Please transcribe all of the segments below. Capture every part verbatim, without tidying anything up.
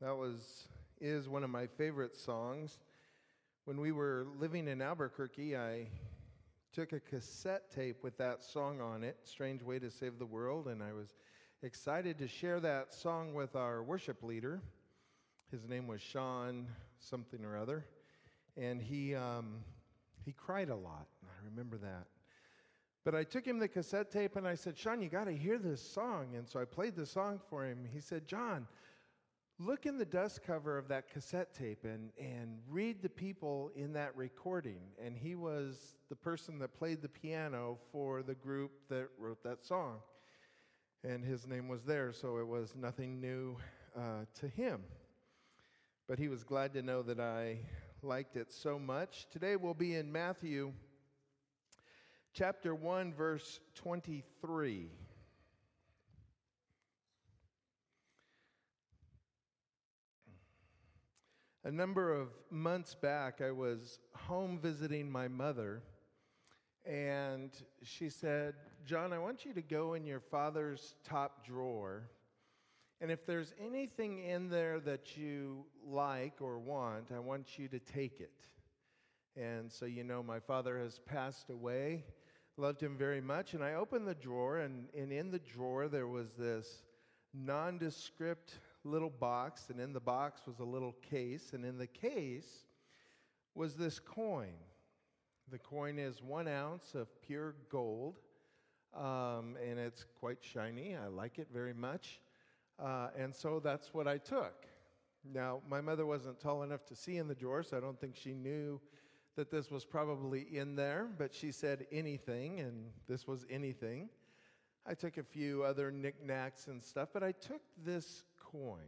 That was is one of my favorite songs. When we were living in Albuquerque, I took a cassette tape with that song on it, Strange Way to Save the World, and I was excited to share that song with our worship leader. His name was Sean something or other, and he um, he cried a lot. I remember that. But I took him the cassette tape and I said, Sean, you got to hear this song. And so I played the song for him. He said, John, look in the dust cover of that cassette tape and, and read the people in that recording. And he was the person that played the piano for the group that wrote that song. And his name was there, so it was nothing new uh, to him. But he was glad to know that I liked it so much. Today we'll be in Matthew chapter one, verse twenty-three. A number of months back, I was home visiting my mother, and she said, John, I want you to go in your father's top drawer, and if there's anything in there that you like or want, I want you to take it. And so, you know, my father has passed away. Loved him very much. And I opened the drawer, and, and in the drawer there was this nondescript little box, and in the box was a little case, and in the case was this coin. The coin is one ounce of pure gold, um, and it's quite shiny. I like it very much. Uh, and so that's what I took. Now, my mother wasn't tall enough to see in the drawer, so I don't think she knew that this was probably in there, but she said anything, and this was anything. I took a few other knickknacks and stuff, but I took this coin.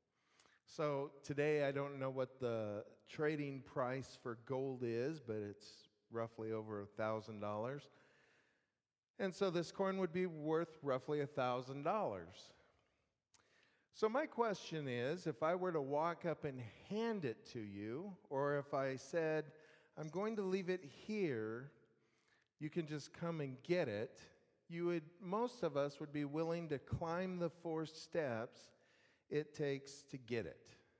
So today I don't know what the trading price for gold is, but it's roughly over a thousand dollars. And so this coin would be worth roughly a thousand dollars. So my question is, if I were to walk up and hand it to you, or if I said, I'm going to leave it here, you can just come and get it, you would, most of us would be willing to climb the four steps it takes to get it.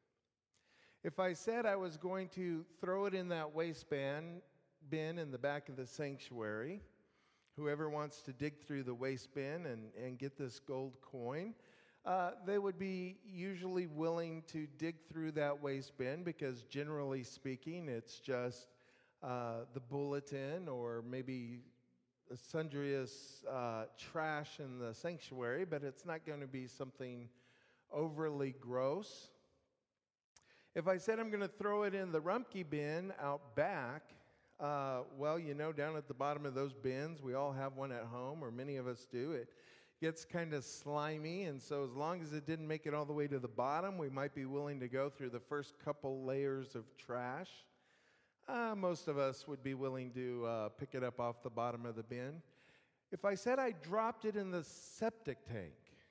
If I said I was going to throw it in that waistband bin in the back of the sanctuary, whoever wants to dig through the waste bin and, and get this gold coin, uh, they would be usually willing to dig through that waste bin because generally speaking, it's just Uh, the bulletin or maybe sundrious uh, trash in the sanctuary, but it's not going to be something overly gross. If I said I'm going to throw it in the Rumpke bin out back, uh, well, you know, down at the bottom of those bins, we all have one at home, or many of us do. It gets kind of slimy, and so as long as it didn't make it all the way to the bottom, we might be willing to go through the first couple layers of trash. Uh, most of us would be willing to uh, pick it up off the bottom of the bin. If I said I dropped it in the septic tank,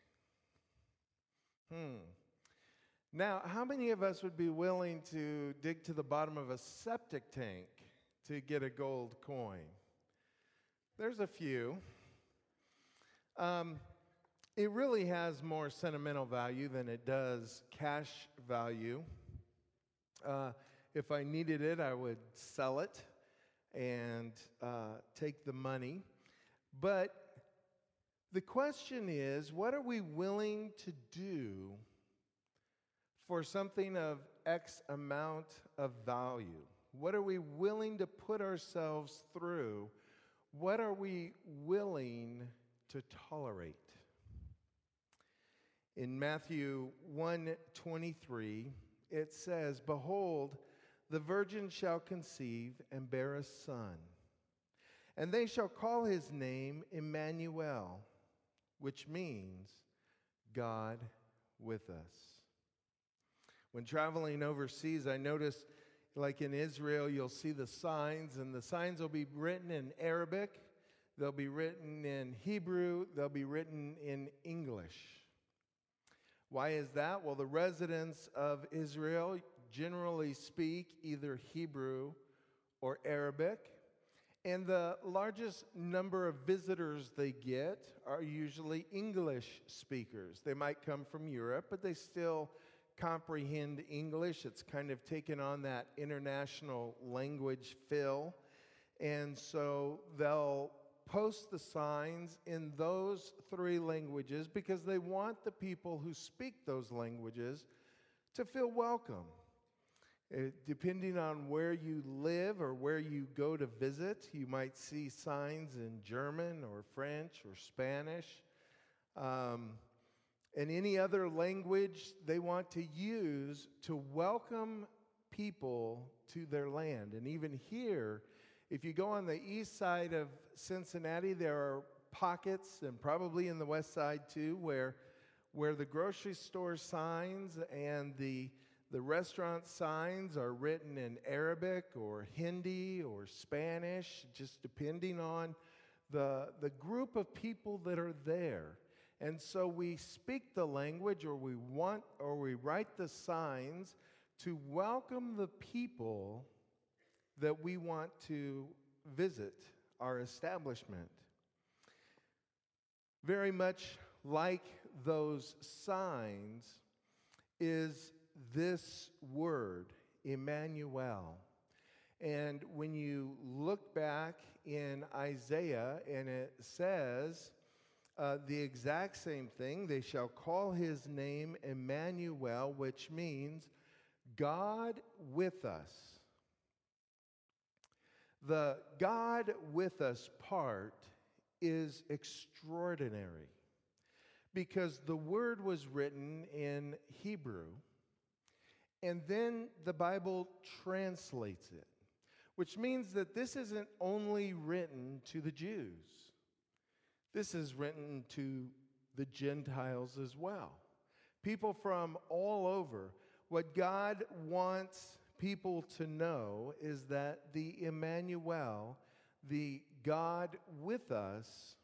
hmm. Now, how many of us would be willing to dig to the bottom of a septic tank to get a gold coin? There's a few. Um, it really has more sentimental value than it does cash value. Uh, If I needed it, I would sell it and uh, take the money. But the question is, what are we willing to do for something of X amount of value? What are we willing to put ourselves through? What are we willing to tolerate? In Matthew one twenty-three, it says, Behold, the virgin shall conceive and bear a son, and they shall call his name Emmanuel, which means God with us. When traveling overseas, I notice, like in Israel, you'll see the signs, and the signs will be written in Arabic, they'll be written in Hebrew, they'll be written in English. Why is that? Well, the residents of Israel generally speak either Hebrew or Arabic, and the largest number of visitors they get are usually English speakers. They might come from Europe, but they still comprehend English. It's kind of taken on that international language feel. And so they'll post the signs in those three languages because they want the people who speak those languages to feel welcome. Uh, depending on where you live or where you go to visit, you might see signs in German or French or Spanish. Um, and any other language they want to use to welcome people to their land. And even here, if you go on the east side of Cincinnati, there are pockets, and probably in the west side too, where, where the grocery store signs and the, the restaurant signs are written in Arabic or Hindi or Spanish, just depending on the, the group of people that are there. And so we speak the language, or we want, or we write the signs to welcome the people that we want to visit our establishment. Very much like those signs is this word, Emmanuel. And when you look back in Isaiah, and it says uh, the exact same thing, they shall call his name Emmanuel, which means God with us. The God with us part is extraordinary because the word was written in Hebrew, and then the Bible translates it, which means that this isn't only written to the Jews. This is written to the Gentiles as well. People from all over. What God wants people to know is that the Emmanuel, the God with us,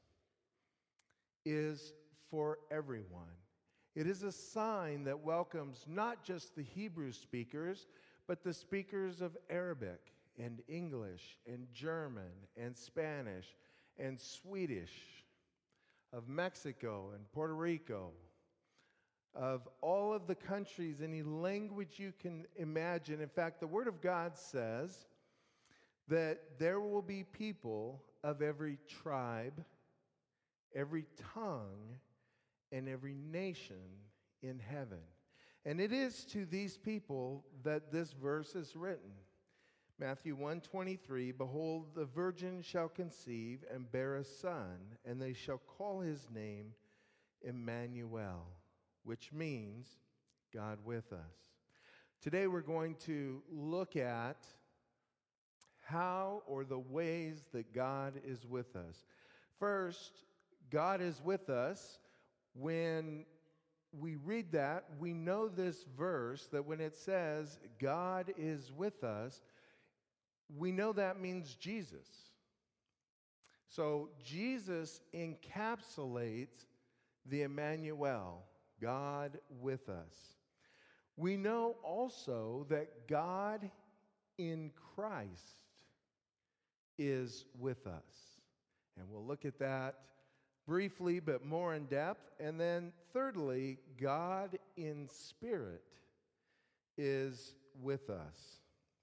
is for everyone. It is a sign that welcomes not just the Hebrew speakers, but the speakers of Arabic and English and German and Spanish and Swedish, of Mexico and Puerto Rico, of all of the countries, any language you can imagine. In fact, the Word of God says that there will be people of every tribe, every tongue, and every nation in heaven. And it is to these people that this verse is written. Matthew one twenty-three, behold, the virgin shall conceive and bear a son, and they shall call his name Emmanuel, which means God with us. Today we're going to look at how or the ways that God is with us. First, God is with us. When we read that, we know this verse, that when it says God is with us, we know that means Jesus. So Jesus encapsulates the Emmanuel, God with us. We know also that God in Christ is with us. And we'll look at that briefly, but more in depth. And then thirdly, God in spirit is with us.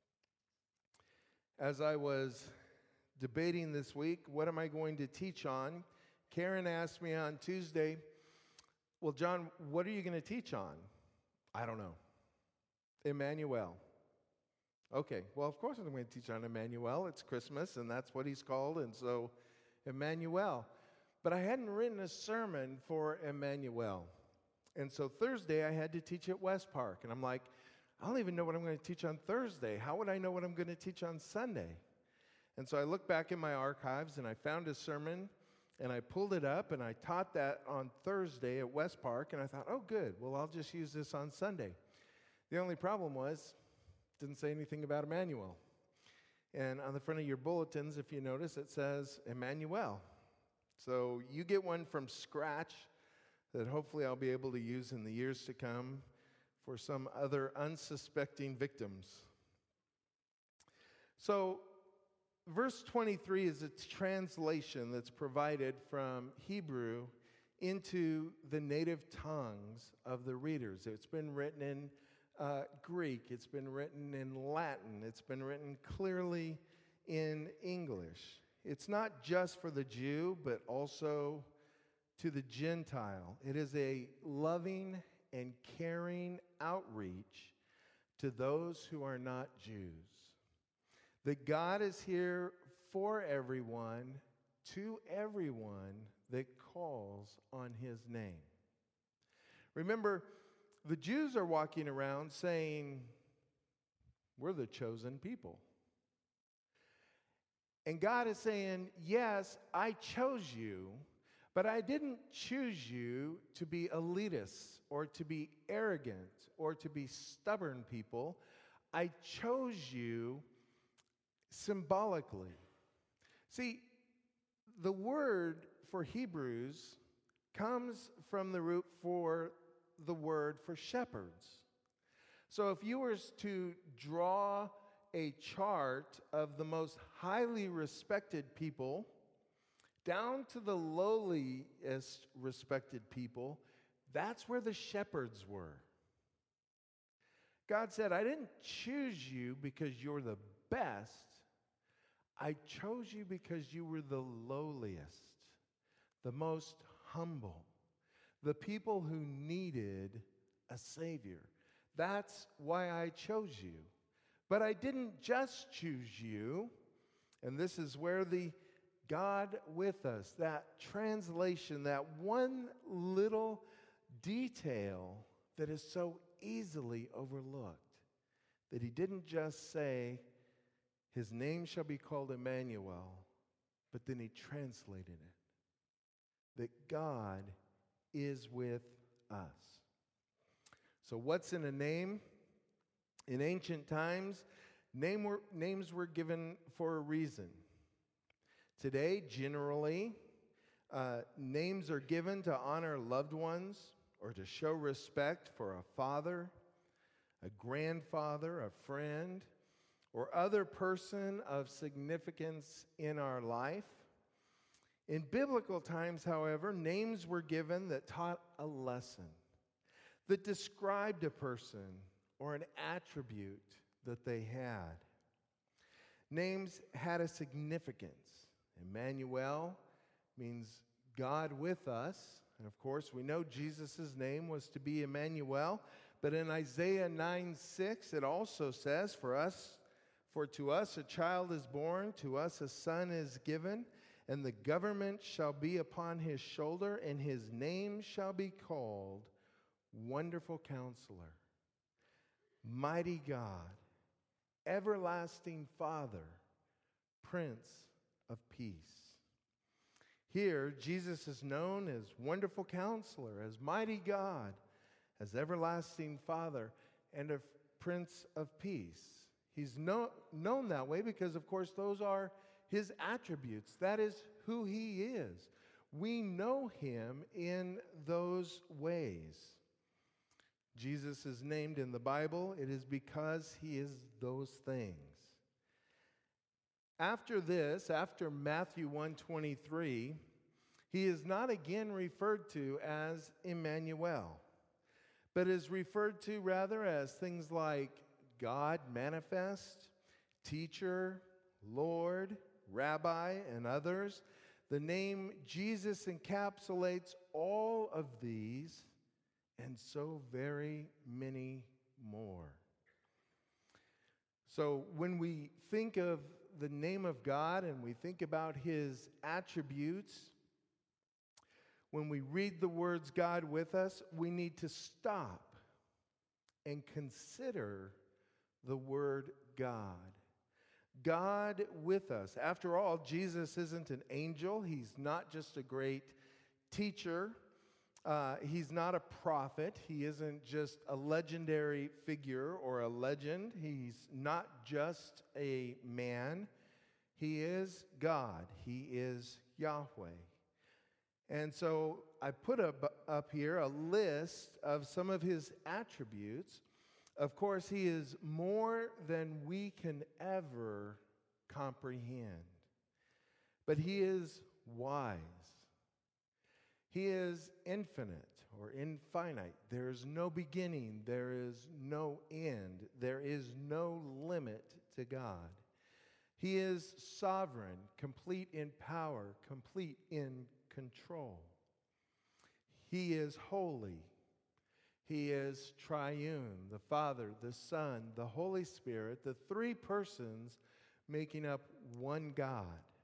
As I was debating this week, what am I going to teach on? Karen asked me on Tuesday, well, John, what are you going to teach on? I don't know. Emmanuel. Okay, well, of course I'm going to teach on Emmanuel. It's Christmas, and that's what he's called, and so Emmanuel. But I hadn't written a sermon for Emmanuel. And so Thursday I had to teach at West Park, and I'm like, I don't even know what I'm going to teach on Thursday. How would I know what I'm going to teach on Sunday? And so I looked back in my archives, and I found a sermon, and I pulled it up, and I taught that on Thursday at West Park, and I thought, oh, good. Well, I'll just use this on Sunday. The only problem was, it didn't say anything about Emmanuel. And on the front of your bulletins, if you notice, it says Emmanuel. So you get one from scratch that hopefully I'll be able to use in the years to come for some other unsuspecting victims. So verse twenty-three is a translation that's provided from Hebrew into the native tongues of the readers. It's been written in uh, Greek, it's been written in Latin, it's been written clearly in English. It's not just for the Jew, but also to the Gentile. It is a loving and caring outreach to those who are not Jews. That God is here for everyone, to everyone that calls on his name. Remember, the Jews are walking around saying, we're the chosen people. And God is saying, yes, I chose you, but I didn't choose you to be elitists or to be arrogant or to be stubborn people. I chose you symbolically. See, the word for Hebrews comes from the root for the word for shepherds. So if you were to draw a chart of the most highly respected people down to the lowliest respected people, that's where the shepherds were. God said, I didn't choose you because you're the best. I chose you because you were the lowliest, the most humble, the people who needed a Savior. That's why I chose you. But I didn't just choose you, and this is where the God with us, that translation, that one little detail that is so easily overlooked, that he didn't just say, his name shall be called Emmanuel, but then he translated it, that God is with us. So what's in a name? In ancient times, name were, names were given for a reason. Today, generally, uh, names are given to honor loved ones or to show respect for a father, a grandfather, a friend, or other person of significance in our life. In biblical times, however, names were given that taught a lesson, that described a person or an attribute that they had. Names had a significance. Emmanuel means God with us. And of course, we know Jesus' name was to be Emmanuel. But in Isaiah nine six, it also says, For us, for to us a child is born, to us a son is given, and the government shall be upon his shoulder, and his name shall be called Wonderful Counselor, Mighty God, Everlasting Father, Prince of Peace. Here, Jesus is known as Wonderful Counselor, as Mighty God, as Everlasting Father, and as Prince of Peace. He's know, known that way because, of course, those are his attributes. That is who he is. We know him in those ways. Jesus is named in the Bible. It is because he is those things. After this, after Matthew one twenty-three, he is not again referred to as Emmanuel, but is referred to rather as things like God manifest, teacher, Lord, rabbi, and others. The name Jesus encapsulates all of these and so very many more. So when we think of the name of God and we think about his attributes, when we read the words God with us, we need to stop and consider the word God. God with us. After all, Jesus isn't an angel. He's not just a great teacher. Uh, he's not a prophet. He isn't just a legendary figure or a legend. He's not just a man. He is God. He is Yahweh. And so I put up, up here a list of some of his attributes. Of course, he is more than we can ever comprehend. But he is wise. He is infinite or infinite. There is no beginning. There is no end. There is no limit to God. He is sovereign, complete in power, complete in control. He is holy. He is triune, the Father, the Son, the Holy Spirit, the three persons making up one God.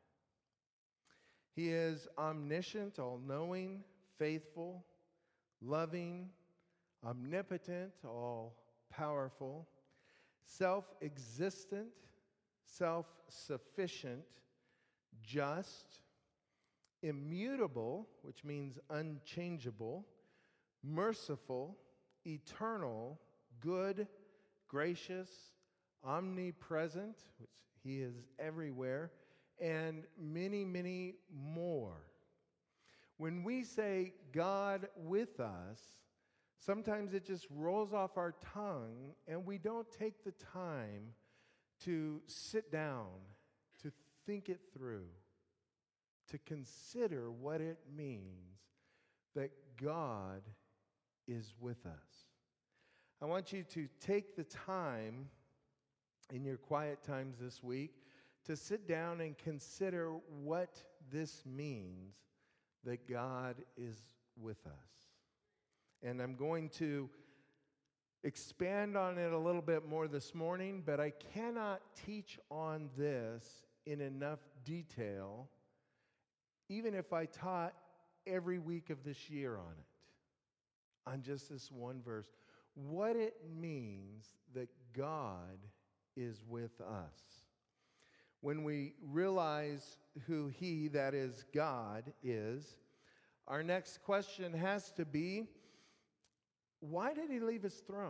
He is omniscient, all-knowing, faithful, loving, omnipotent, all-powerful, self-existent, self-sufficient, just, immutable, which means unchangeable, merciful, eternal, good, gracious, omnipresent, which he is everywhere, and many, many more. When we say God with us, sometimes it just rolls off our tongue and we don't take the time to sit down, to think it through, to consider what it means that God is with us. I want you to take the time in your quiet times this week to sit down and consider what this means that God is with us. And I'm going to expand on it a little bit more this morning, but I cannot teach on this in enough detail, even if I taught every week of this year on it, on just this one verse, what it means that God is with us. When we realize who He, that is God, is, our next question has to be, why did He leave His throne?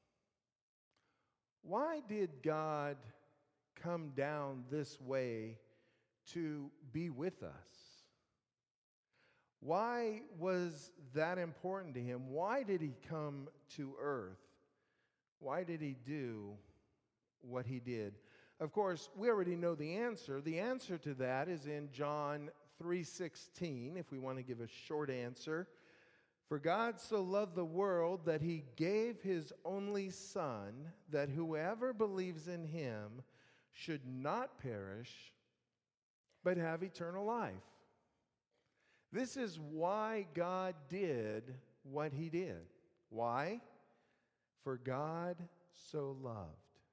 Why did God come down this way to be with us? Why was that important to Him? Why did He come to earth? Why did He do what He did? Of course, we already know the answer. The answer to that is in John three sixteen, if we want to give a short answer. For God so loved the world that He gave His only Son, that whoever believes in Him should not perish, but have eternal life. This is why God did what He did. Why? For God so loved.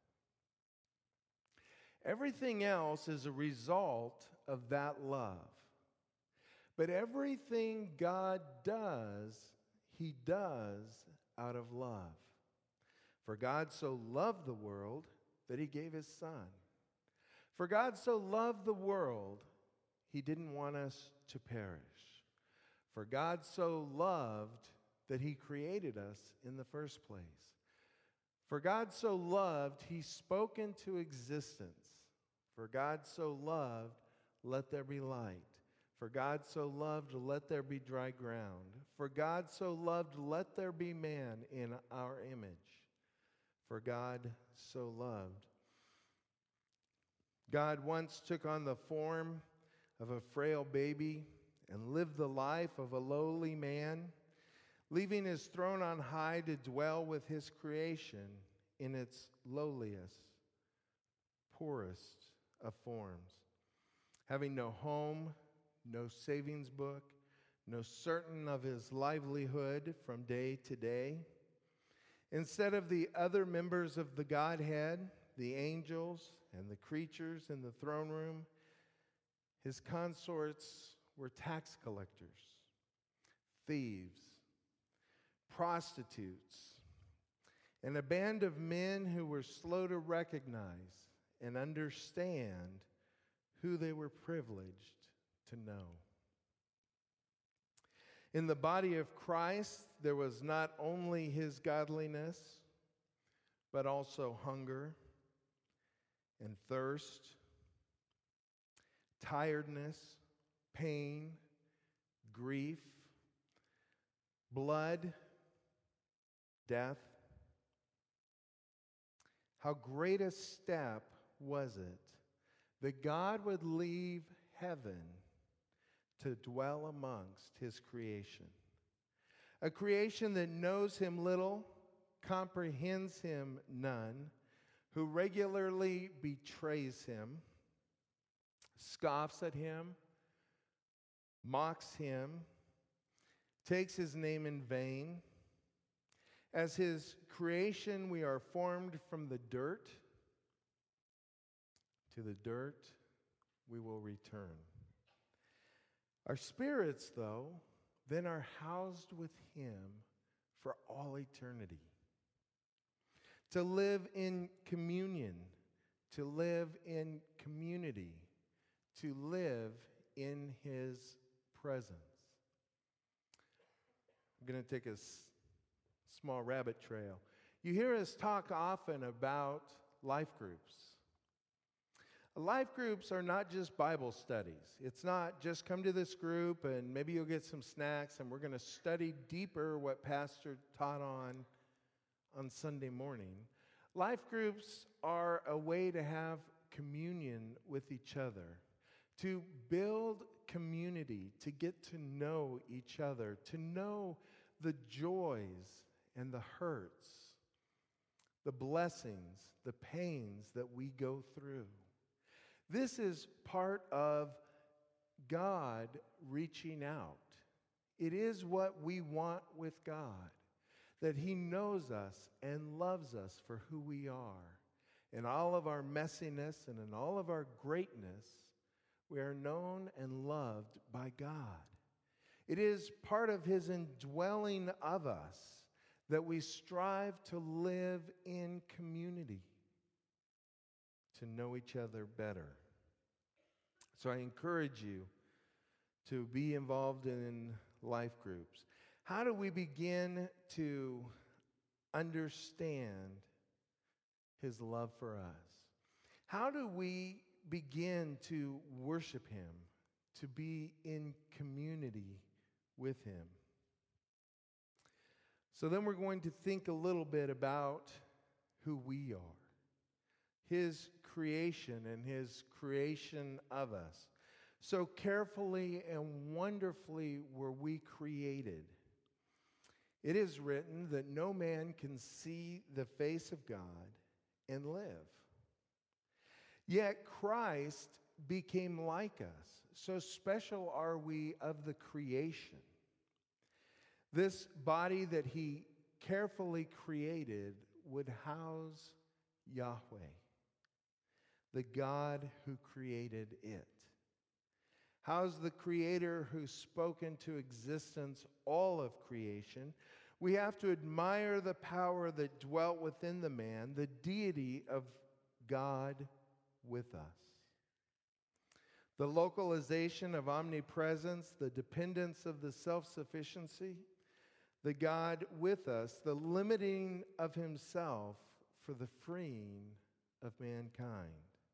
Everything else is a result of that love. But everything God does, He does out of love. For God so loved the world that He gave His Son. For God so loved the world, He didn't want us to perish. For God so loved that He created us in the first place. For God so loved, He spoke into existence. For God so loved, let there be light. For God so loved, let there be dry ground. For God so loved, let there be man in our image. For God so loved. God once took on the form of a frail baby and lived the life of a lowly man, leaving His throne on high to dwell with His creation in its lowliest, poorest of forms. Having no home, no savings book, no certain of His livelihood from day to day. Instead of the other members of the Godhead, the angels and the creatures in the throne room, His consorts were tax collectors, thieves, prostitutes, and a band of men who were slow to recognize and understand who they were privileged to know. In the body of Christ, there was not only His godliness, but also hunger and thirst, tiredness, pain, grief, blood, death. How great a step was it that God would leave heaven to dwell amongst his creation. A creation that knows him little, comprehends him none, who regularly betrays him, scoffs at him, mocks him, takes his name in vain. As his creation, we are formed from the dirt. To the dirt we will return. Our spirits, though, then are housed with him for all eternity. To live in communion, to live in community, to live in his presence. I'm going to take a s- small rabbit trail. You hear us talk often about life groups. Life groups are not just Bible studies. It's not just come to this group and maybe you'll get some snacks and we're going to study deeper what Pastor taught on on Sunday morning. Life groups are a way to have communion with each other, to build community, to get to know each other, to know the joys and the hurts, the blessings, the pains that we go through. This is part of God reaching out. It is what we want with God, that he knows us and loves us for who we are. In all of our messiness and in all of our greatness, we are known and loved by God. It is part of his indwelling of us that we strive to live in community, to know each other better. So I encourage you to be involved in life groups. How do we begin to understand his love for us? How do we begin to worship him, to be in community with him? So then we're going to think a little bit about who we are, his creation and his creation of us. So carefully and wonderfully were we created. It is written that no man can see the face of God and live. Yet Christ became like us. So special are we of the creation. This body that he carefully created would house Yahweh, the God who created it. House the Creator who spoke into existence all of creation. We have to admire the power that dwelt within the man, the deity of God with us. The localization of omnipresence, the dependence of the self-sufficiency, the God with us, the limiting of himself for the freeing of mankind.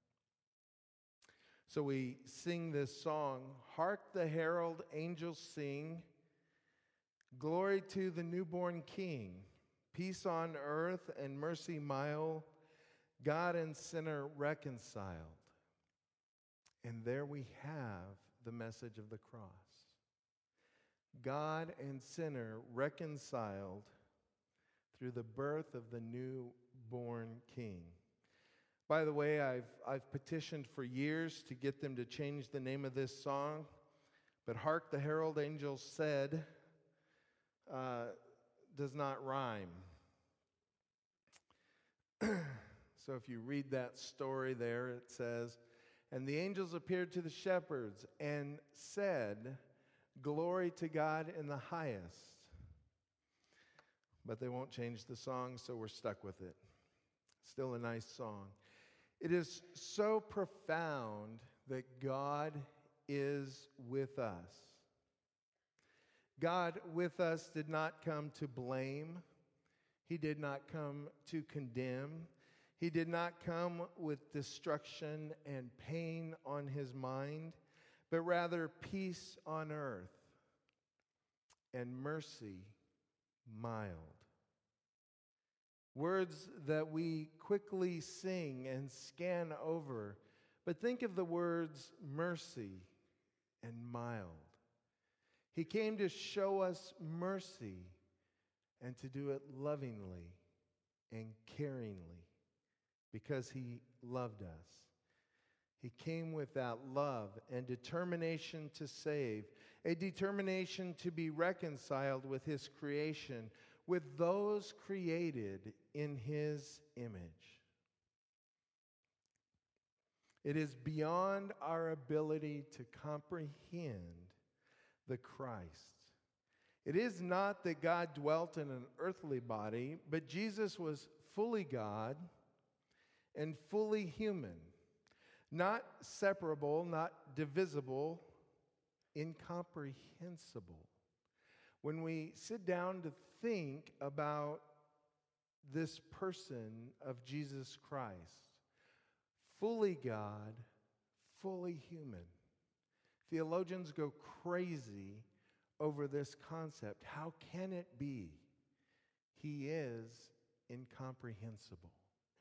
So we sing this song, "Hark the herald angels sing, glory to the newborn King, peace on earth and mercy mild, God and sinner reconciled." And there we have the message of the cross. God and sinner reconciled through the birth of the newborn King. By the way, I've, I've petitioned for years to get them to change the name of this song, but "Hark the Herald Angels Said" uh, does not rhyme. So if you read that story there, it says, "And the angels appeared to the shepherds and said, 'Glory to God in the highest.'" But they won't change the song, so we're stuck with it. Still a nice song. It is so profound that God is with us. God with us did not come to blame. He did not come to condemn. He did not come with destruction and pain on his mind, but rather peace on earth and mercy mild. Words that we quickly sing and scan over, but think of the words mercy and mild. He came to show us mercy and to do it lovingly and caringly because he loved us. He came with that love and determination to save, a determination to be reconciled with his creation, with those created in his image. It is beyond our ability to comprehend the Christ. It is not that God dwelt in an earthly body, but Jesus was fully God and fully human, not separable, not divisible, incomprehensible. When we sit down to think about this person of Jesus Christ, fully God, fully human, theologians go crazy over this concept. How can it be? He is incomprehensible.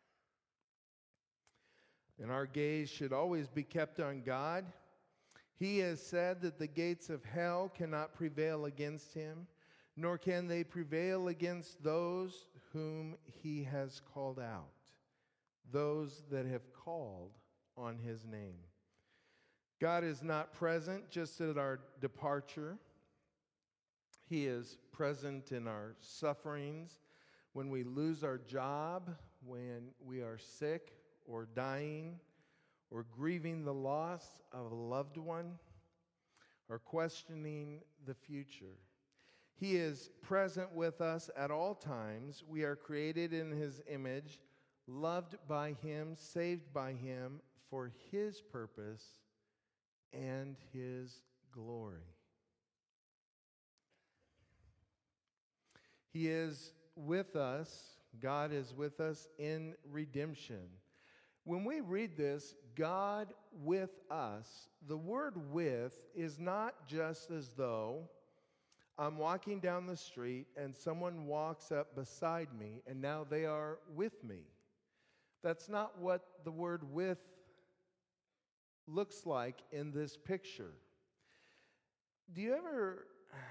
And our gaze should always be kept on God. He has said that the gates of hell cannot prevail against him, nor can they prevail against those whom he has called out, those that have called on his name. God is not present just at our departure. He is present in our sufferings, when we lose our job, when we are sick or dying, or grieving the loss of a loved one, or questioning the future. He is present with us at all times. We are created in his image, loved by him, saved by him for his purpose and his glory. He is with us. God is with us in redemption. When we read this, God with us, the word with is not just as though I'm walking down the street and someone walks up beside me and now they are with me. That's not what the word with looks like in this picture. Do you ever...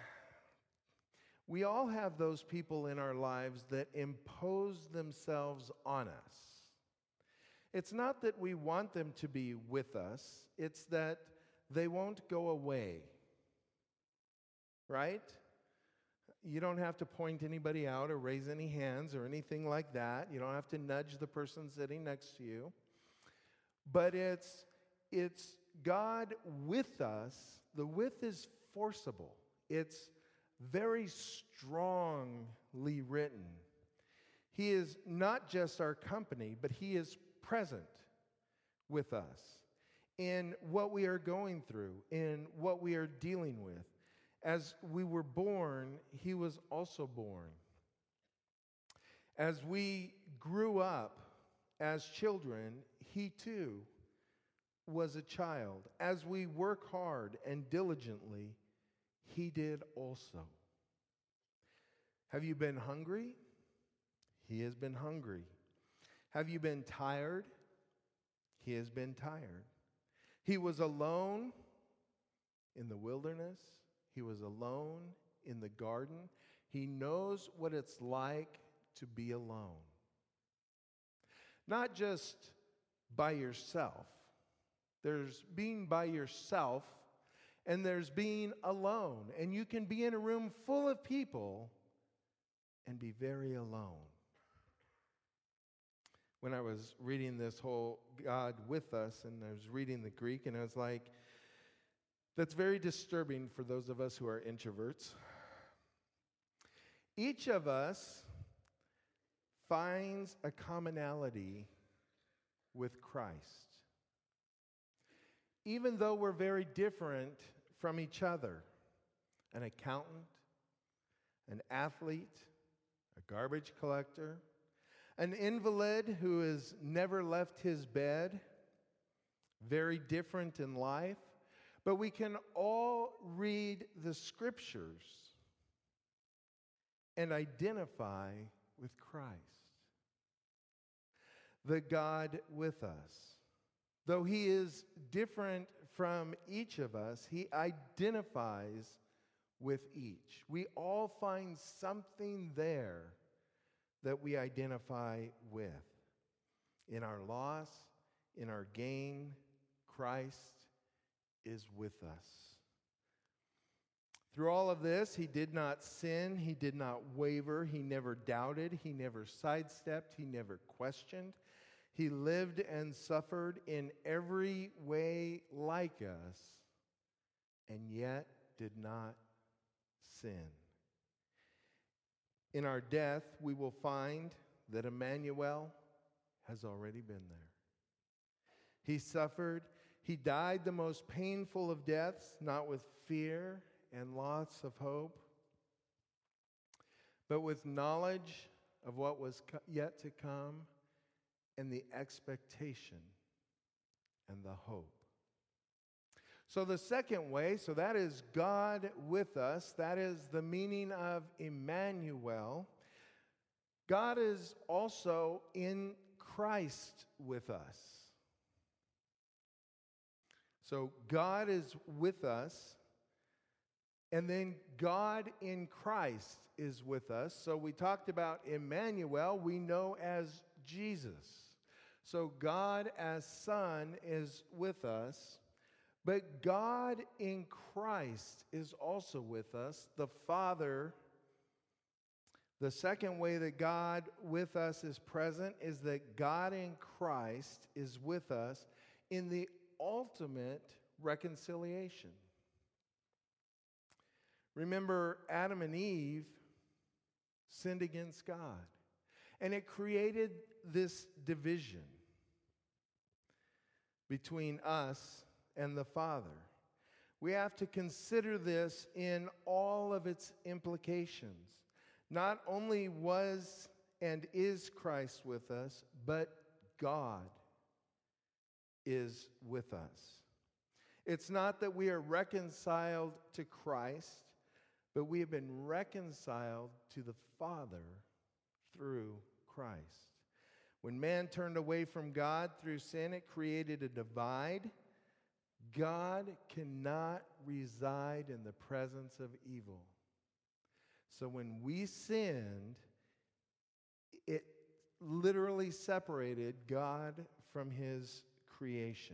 We all have those people in our lives that impose themselves on us. It's not that we want them to be with us, it's that they won't go away. Right? You don't have to point anybody out or raise any hands or anything like that. You don't have to nudge the person sitting next to you. But it's, it's God with us. The with is forcible. It's very strongly written. He is not just our company, but he is present with us in what we are going through, in what we are dealing with. As we were born, he was also born. As we grew up as children, he too was a child. As we work hard and diligently, he did also. Have you been hungry? He has been hungry. Have you been tired? He has been tired. He was alone in the wilderness. He was alone in the garden. He knows what it's like to be alone. Not just by yourself. There's being by yourself, and there's being alone. And you can be in a room full of people and be very alone. When I was reading this whole God with us, and I was reading the Greek, and I was like, that's very disturbing for those of us who are introverts. Each of us finds a commonality with Christ, even though we're very different from each other. An accountant, an athlete, a garbage collector, an invalid who has never left his bed, very different in life, but we can all read the scriptures and identify with Christ, the God with us. Though he is different from each of us, he identifies with each. We all find something there that we identify with. In our loss, in our gain, Christ is with us. Through all of this, he did not sin, he did not waver, he never doubted, he never sidestepped, he never questioned. He lived and suffered in every way like us, and yet did not sin. In our death, we will find that Emmanuel has already been there. He suffered, he died the most painful of deaths, not with fear and loss of hope, but with knowledge of what was yet to come and the expectation and the hope. So the second way, so that is God with us. That is the meaning of Emmanuel. God is also in Christ with us. So God is with us, and then God in Christ is with us. So we talked about Emmanuel, we know as Jesus. So God as Son is with us, but God in Christ is also with us. The Father, the second way that God with us is present is that God in Christ is with us in the ultimate reconciliation. Remember, Adam and Eve sinned against God, and it created this division between us and the Father. We have to consider this in all of its implications. Not only was and is Christ with us, but God is with us. It's not that we are reconciled to Christ, but we have been reconciled to the Father through Christ. When man turned away from God through sin, it created a divide. God cannot reside in the presence of evil. So when we sinned, it literally separated God from his creation.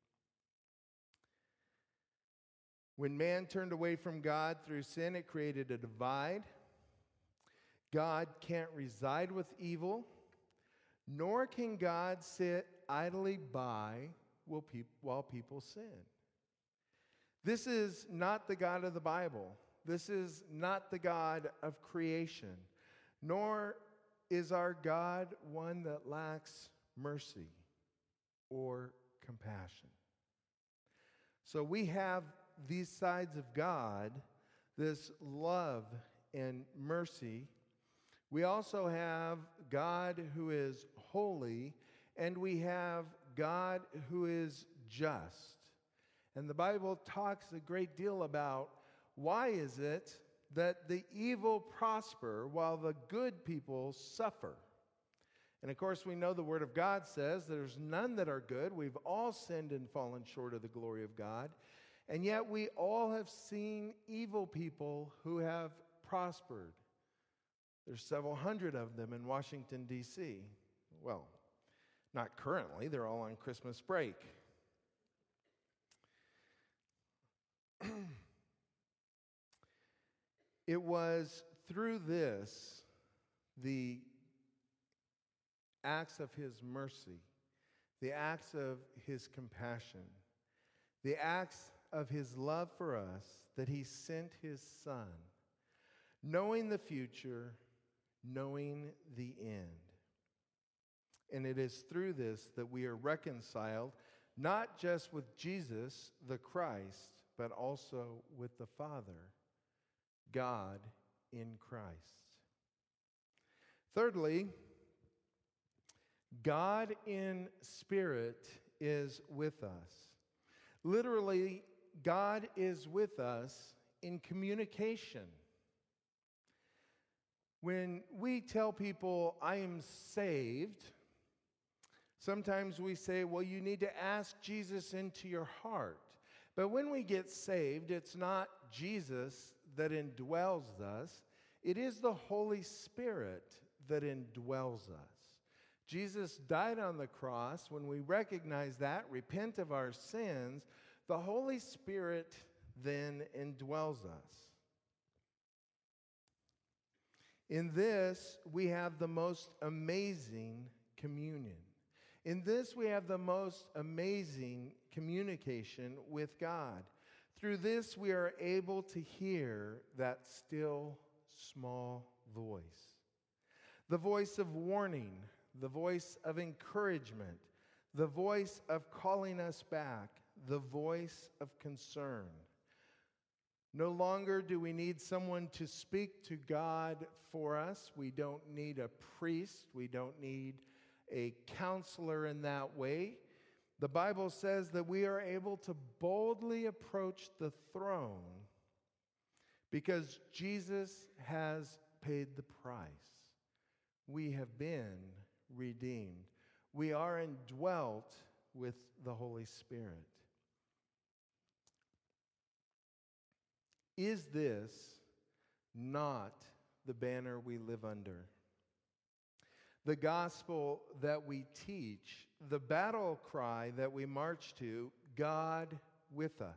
When man turned away from God through sin, it created a divide. God can't reside with evil, nor can God sit idly by while people sin. This is not the God of the Bible. This is not the God of creation, nor is our God one that lacks mercy or compassion. So we have these sides of God, this love and mercy. We also have God who is holy, and we have God who is just. And the Bible talks a great deal about why is it that the evil prosper while the good people suffer. And of course, we know the Word of God says there's none that are good. We've all sinned and fallen short of the glory of God. And yet we all have seen evil people who have prospered. There's several hundred of them in Washington, D C Well, not currently. They're all on Christmas break. It was through this, the acts of his mercy, the acts of his compassion, the acts of his love for us, that he sent his Son, knowing the future, knowing the end. And it is through this that we are reconciled, not just with Jesus, the Christ, but also with the Father, God in Christ. Thirdly, God in spirit is with us. Literally, God is with us in communication. When we tell people, I am saved, sometimes we say, well, you need to ask Jesus into your heart. But when we get saved, it's not Jesus that indwells us. It is the Holy Spirit that indwells us. Jesus died on the cross. When we recognize that, repent of our sins, the Holy Spirit then indwells us. In this, we have the most amazing communion. In this, we have the most amazing communication with God. Through this, we are able to hear that still small voice. The voice of warning, the voice of encouragement, the voice of calling us back, the voice of concern. No longer do we need someone to speak to God for us. We don't need a priest. We don't need a counselor in that way. The Bible says that we are able to boldly approach the throne because Jesus has paid the price. We have been redeemed. We are indwelt with the Holy Spirit. Is this not the banner we live under? The gospel that we teach, the battle cry that we march to, God with us.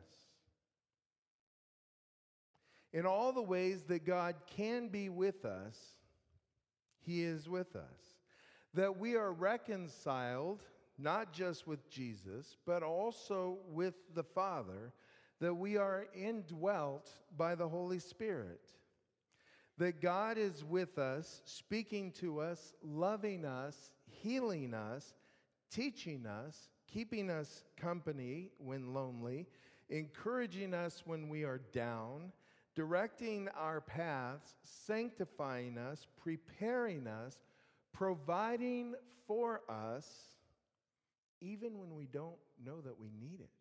In all the ways that God can be with us, He is with us. That we are reconciled, not just with Jesus, but also with the Father, that we are indwelt by the Holy Spirit. That God is with us, speaking to us, loving us, healing us, teaching us, keeping us company when lonely, encouraging us when we are down, directing our paths, sanctifying us, preparing us, providing for us, even when we don't know that we need it.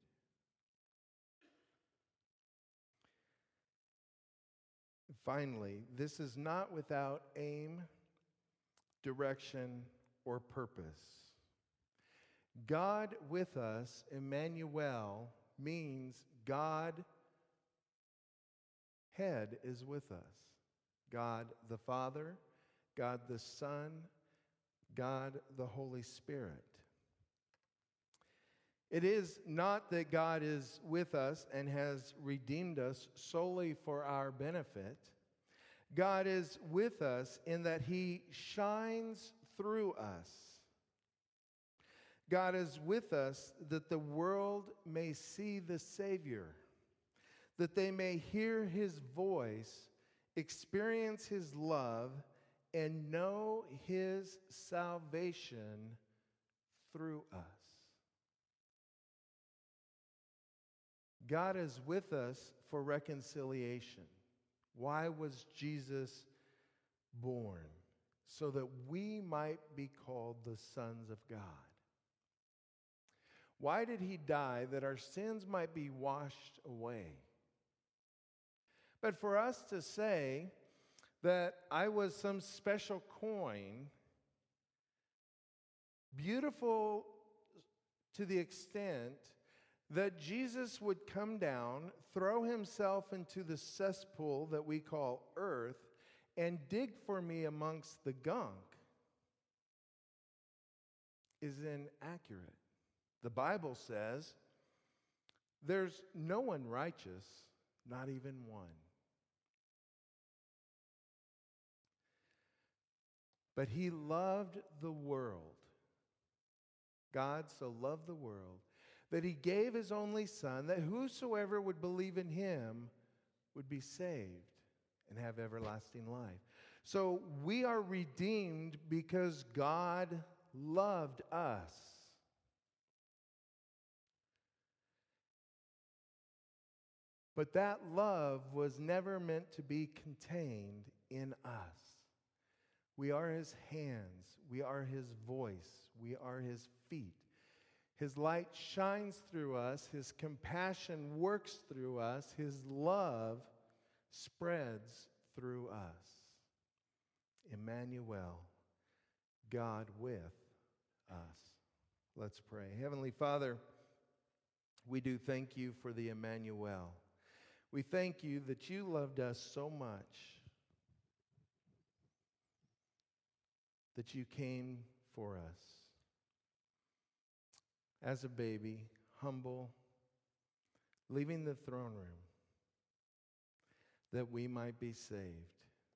Finally, this is not without aim, direction, or purpose. God with us, Emmanuel, means God, head, is with us. God the Father, God the Son, God the Holy Spirit. It is not that God is with us and has redeemed us solely for our benefit. God is with us in that He shines through us. God is with us that the world may see the Savior, that they may hear His voice, experience His love, and know His salvation through us. God is with us for reconciliation. Why was Jesus born? So that we might be called the sons of God. Why did He die? That our sins might be washed away. But for us to say that I was some special coin, beautiful to the extent that Jesus would come down, throw Himself into the cesspool that we call earth, and dig for me amongst the gunk, is inaccurate. The Bible says there's no one righteous, not even one. But He loved the world. God so loved the world that He gave His only Son, that whosoever would believe in Him would be saved and have everlasting life. So we are redeemed because God loved us. But that love was never meant to be contained in us. We are His hands. We are His voice. We are His feet. His light shines through us. His compassion works through us. His love spreads through us. Emmanuel, God with us. Let's pray. Heavenly Father, we do thank You for the Emmanuel. We thank you that you loved us so much that you came for us as a baby, humble, leaving the throne room that we might be saved.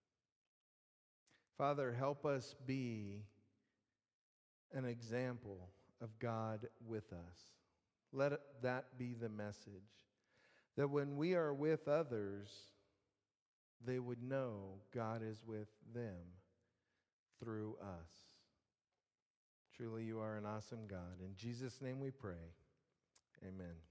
Father, help us be an example of God with us. Let it, that be the message. That when we are with others, they would know God is with them through us. Truly, you are an awesome God. In Jesus' name we pray. Amen.